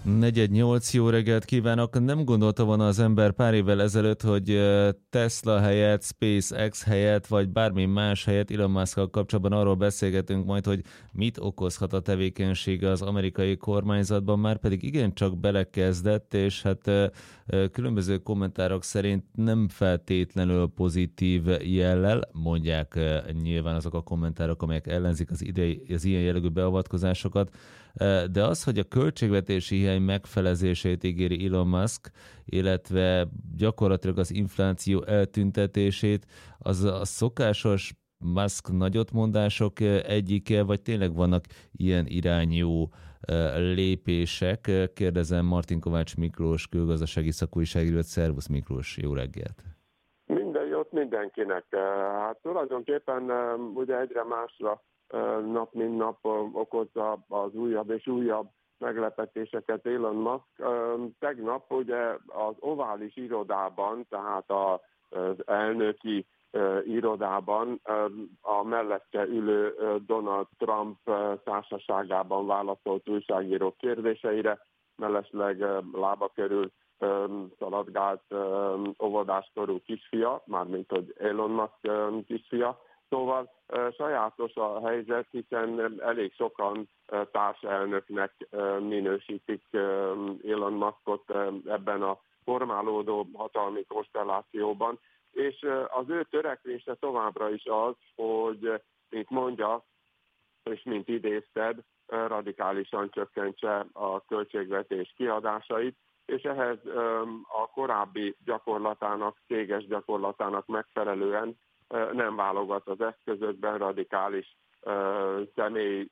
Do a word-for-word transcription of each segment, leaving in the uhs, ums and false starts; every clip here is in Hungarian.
negyven nyolc, jó reggelt kívánok! Nem gondolta volna az ember pár évvel ezelőtt, hogy Tesla helyett, SpaceX helyett, vagy bármi más helyett Elon Muskkal kapcsolatban arról beszélgetünk majd, hogy mit okozhat a tevékenysége az amerikai kormányzatban, már pedig igencsak belekezdett, és hát különböző kommentárok szerint nem feltétlenül pozitív jellel, mondják nyilván azok a kommentárok, amelyek ellenzik az, idei, az ilyen jellegű beavatkozásokat, de az, hogy a költségvetési hiány megfelezését ígéri Elon Musk, illetve gyakorlatilag az infláció eltüntetését, az a szokásos Musk nagyotmondások egyike, vagy tényleg vannak ilyen irányú lépések? Kérdezem Martin Kovács Miklós, külgazdasági szakújságírót. Szervusz Miklós, jó reggelt! Minden jót mindenkinek. Hát tulajdonképpen ugye egyre másra nap mint nap okozza az újabb és újabb meglepetéseket Elon Musk. Tegnap ugye az ovális irodában, tehát az elnöki irodában a mellette ülő Donald Trump társaságában válaszolt újságírók kérdéseire, mellesleg lába körül szaladgált óvodáskorú kisfia, mármint hogy Elon Musk kisfia. Szóval sajátos a helyzet, hiszen elég sokan társelnöknek minősítik Elon Muskot ebben a formálódó hatalmi konstellációban, és az ő törekvése továbbra is az, hogy, mint mondja, és mint idézted, radikálisan csökkentse a költségvetés kiadásait, és ehhez a korábbi gyakorlatának, céges gyakorlatának megfelelően nem válogat az eszközökben, radikális személyi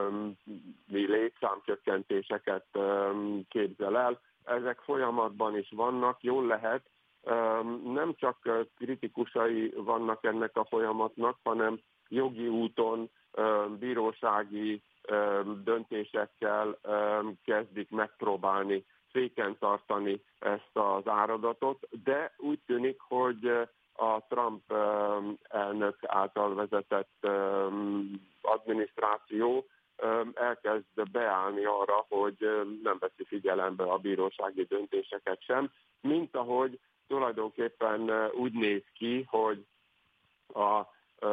létszámcsökkentéseket képzel el. Ezek folyamatban is vannak, jól lehet, nem csak kritikusai vannak ennek a folyamatnak, hanem jogi úton, bírósági döntésekkel kezdik megpróbálni féken tartani ezt az áradatot, de úgy tűnik, hogy a Trump elnök által vezetett adminisztráció elkezd beállni arra, hogy nem veszi figyelembe a bírósági döntéseket sem, mint ahogy tulajdonképpen úgy néz ki, hogy a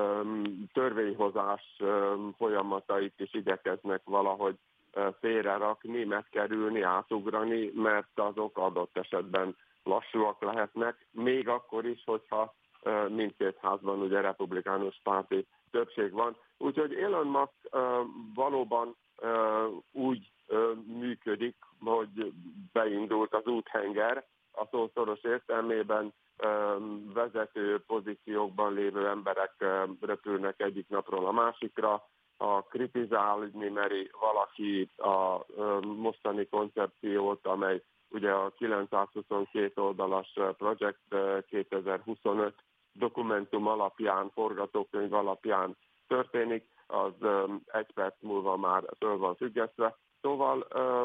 törvényhozás folyamatait is igyekeznek valahogy félrerakni, megkerülni, átugrani, mert azok adott esetben lassúak lehetnek, még akkor is, hogyha mindkét házban ugye republikánus párti többség van. Úgyhogy Elon Musk valóban úgy működik, hogy beindult az úthenger, a szó szoros értelmében vezető pozíciókban lévő emberek röpülnek egyik napról a másikra, ha kritizálni meri valaki a mostani koncepciót, amely ugye a kilencszázhuszonkettő oldalas Project kétezer-huszonöt dokumentum alapján, forgatókönyv alapján történik, az egy perc múlva már föl van függesztve. Szóval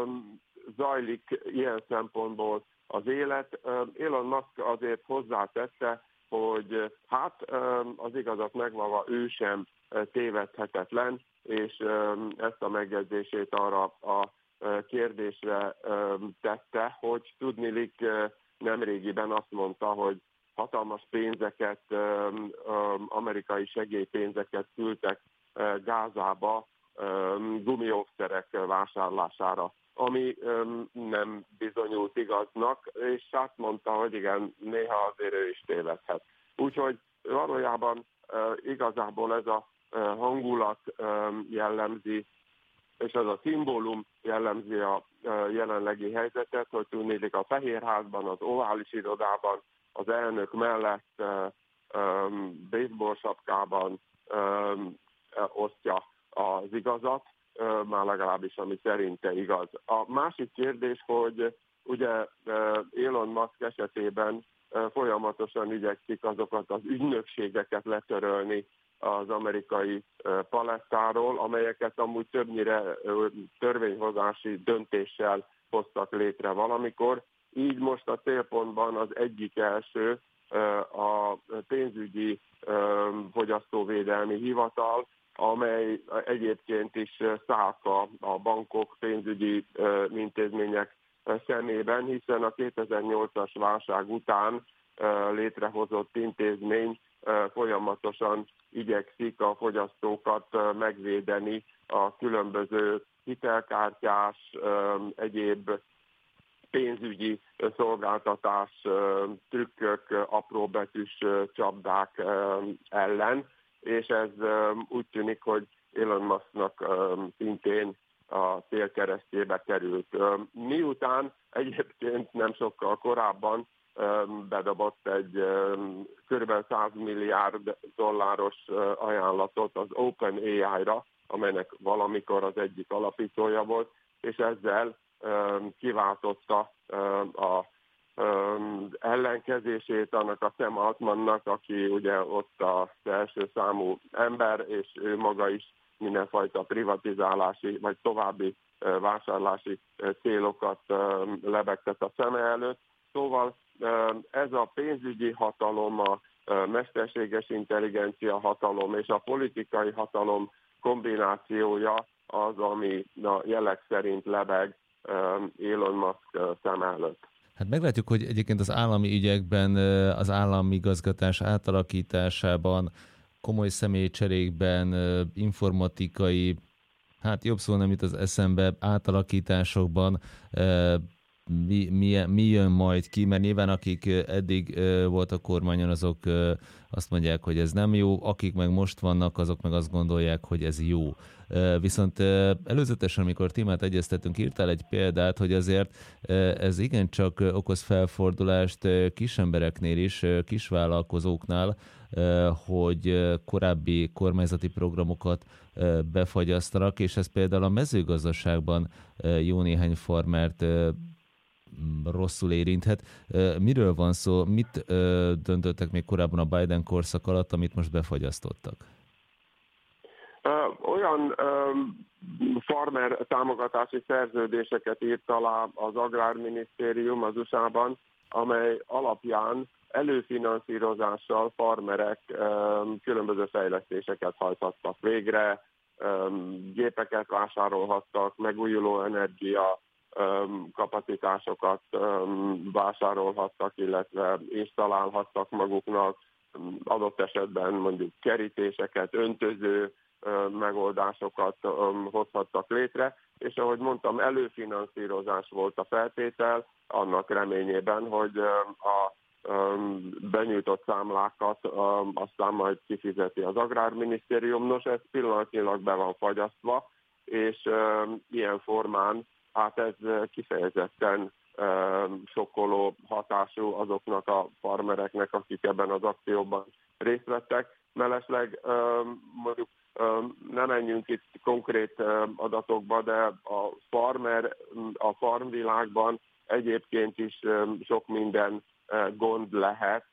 zajlik ilyen szempontból az élet. Elon Musk azért hozzátette, hogy hát az igazat megvalva ő sem tévedhetetlen, és ezt a megjegyzését arra a kérdésre tette, hogy tudniillik nemrégiben azt mondta, hogy hatalmas pénzeket, amerikai segélypénzeket küldtek Gázába gumiószerek vásárlására, ami nem bizonyult igaznak, és azt mondta, hogy igen, néha azért ő is tévedhet. Úgyhogy valójában igazából ez a hangulat jellemzi, és ez a szimbólum jellemzi a jelenlegi helyzetet, hogy tudnélik a Fehérházban, az ovális irodában, az elnök mellett baseball sapkában osztja az igazat, már legalábbis ami szerinte igaz. A másik kérdés, hogy ugye Elon Musk esetében folyamatosan igyekszik azokat az ügynökségeket letörölni az amerikai palettáról, amelyeket amúgy többnyire törvényhozási döntéssel hoztak létre valamikor. Így most a célpontban az egyik első a pénzügyi fogyasztóvédelmi hivatal, amely egyébként is szálka a bankok, pénzügyi intézmények szemében, hiszen a kétezer-nyolcas válság után létrehozott intézmény folyamatosan igyekszik a fogyasztókat megvédeni a különböző hitelkártyás, egyéb pénzügyi szolgáltatás, trükkök, apróbetűs csapdák ellen, és ez úgy tűnik, hogy Elon Musknak szintén a célkeresztjébe került. Miután egyébként nem sokkal korábban bedobott egy kb. száz milliárd dolláros ajánlatot az OpenAI-ra, amelynek valamikor az egyik alapítója volt, és ezzel kiváltotta a ellenkezését annak a Sam Altmannak, aki ugye ott az első számú ember, és ő maga is mindenfajta privatizálási vagy további vásárlási célokat lebegtet a szeme előtt. Szóval ez a pénzügyi hatalom, a mesterséges intelligencia hatalom és a politikai hatalom kombinációja az, ami a jelek szerint lebeg Elon Musk szem előtt. Hát meglátjuk, hogy egyébként az állami ügyekben, az állami igazgatás átalakításában, komoly személycserékben, informatikai, hát jobb szó nem jut az eszembe, átalakításokban mi, mi, mi jön majd ki, mert nyilván akik eddig voltak kormányon, azok azt mondják, hogy ez nem jó, akik meg most vannak, azok meg azt gondolják, hogy ez jó. Viszont előzetesen, amikor témát egyeztetünk, írtál egy példát, hogy azért ez igencsak okoz felfordulást kis embereknél is, kisvállalkozóknál, hogy korábbi kormányzati programokat befagyasztanak, és ez például a mezőgazdaságban jó néhány farmert rosszul érinthet. Miről van szó? Mit döntöttek még korábban a Biden korszak alatt, amit most befagyasztottak? Olyan farmer támogatási szerződéseket írt alá az Agrárminisztérium az u es á-ban, amely alapján előfinanszírozással farmerek különböző fejlesztéseket hajthattak végre, gépeket vásárolhattak, megújuló energia kapacitásokat vásárolhattak, illetve installálhattak maguknak, adott esetben mondjuk kerítéseket, öntöző megoldásokat hozhattak létre, és ahogy mondtam, előfinanszírozás volt a feltétel, annak reményében, hogy a benyújtott számlákat aztán majd kifizeti az Agrárminisztérium. Nos, ez pillanatnyilag be van fagyasztva, és ilyen formán hát ez kifejezetten sokkoló hatású azoknak a farmereknek, akik ebben az akcióban részt vettek. Mellesleg mondjuk nem menjünk itt konkrét adatokba, de a farmer, a farmvilágban egyébként is sok minden gond lehet,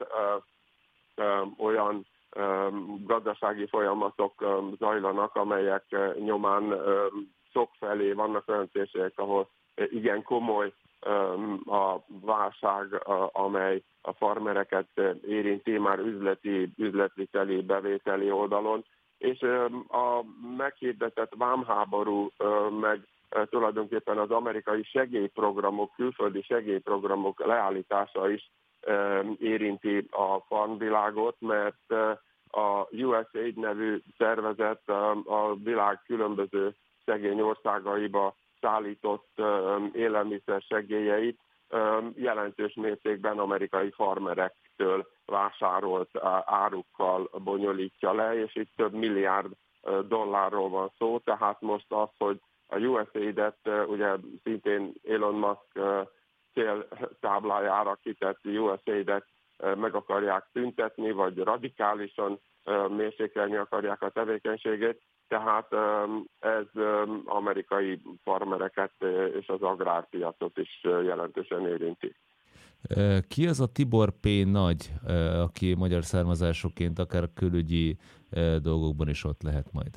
olyan gazdasági folyamatok zajlanak, amelyek nyomán sokfelé vannak olyan térségek, ahol igen komoly a válság, amely a farmereket érinti már üzleti, üzletviteli, bevételi oldalon, és a meghirdetett vámháború, meg tulajdonképpen az amerikai segélyprogramok, külföldi segélyprogramok leállítása is érinti a farmvilágot, mert a u es á i dé nevű szervezet a világ különböző szegény országaiba szállított élelmiszer segélyeit jelentős mértékben amerikai farmerektől vásárolt árukkal bonyolítja le, és itt több milliárd dollárról van szó, tehát most az, hogy a u es á i dé-t ugye szintén Elon Musk céltáblájára kitett u es á i dé-t meg akarják szüntetni, vagy radikálisan mérsékelni akarják a tevékenységét, tehát ez amerikai farmereket és az agrárpiacot is jelentősen érinti. Ki az a Tibor P. Nagy, aki magyar származásúként akár külügyi dolgokban is ott lehet majd?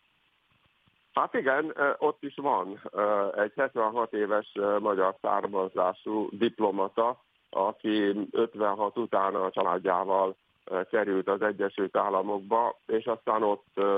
Hát igen, ott is van egy hetvenhat éves magyar származású diplomata, aki ötvenhat után a családjával került az Egyesült Államokba, és aztán ott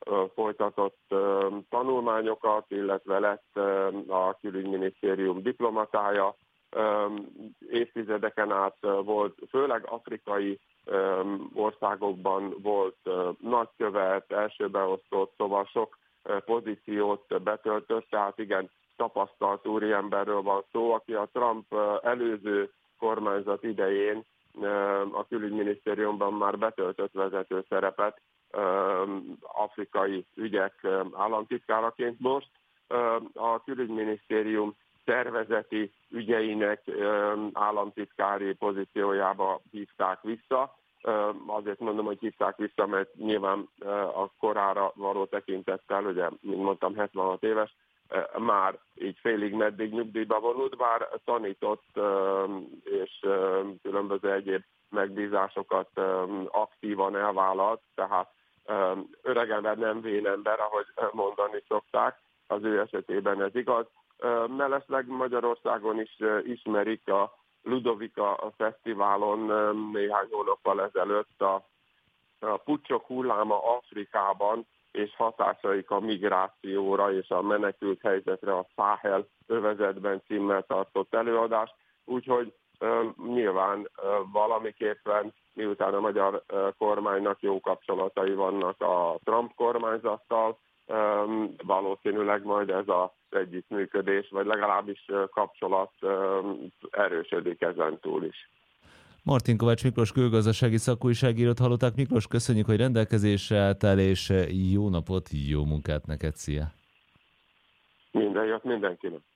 folytatott tanulmányokat, illetve lett a külügyminisztérium diplomatája. Évtizedeken át volt, főleg afrikai országokban volt nagykövet, elsőbeosztott, szóval sok pozíciót betöltött, tehát igen, tapasztalt úriemberről van szó, aki a Trump előző kormányzat idején a külügyminisztériumban már betöltött vezető szerepet afrikai ügyek államtitkáraként. Most a külügyminisztérium szervezeti ügyeinek államtitkári pozíciójába hívták vissza. Azért mondom, hogy hívták vissza, mert nyilván a korára való tekintettel, ugye, mint mondtam, hetvenhat éves, már így félig meddig nyugdíjba vonult, bár tanított és különböző egyéb megbízásokat aktívan elvállalt, tehát öreg ember nem vén ember, ahogy mondani szokták, az ő esetében ez igaz. Mellesleg Magyarországon is ismerik a Ludovika Fesztiválon néhány hónappal ezelőtt a, a puccsok hulláma Afrikában, és hatásaik a migrációra és a menekült helyzetre a Száhel övezetben címmel tartott előadást. Úgyhogy nyilván valamiképpen, miután a magyar kormánynak jó kapcsolatai vannak a Trump kormányzattal, valószínűleg majd ez az együttműködés, vagy legalábbis kapcsolat erősödik ezen túl is. Martin Kovács Miklós külgazdasági szakújságírót hallották. Miklós, köszönjük, hogy rendelkezésre álltál, és jó napot, jó munkát neked, szia! Minden jót mindenkinek!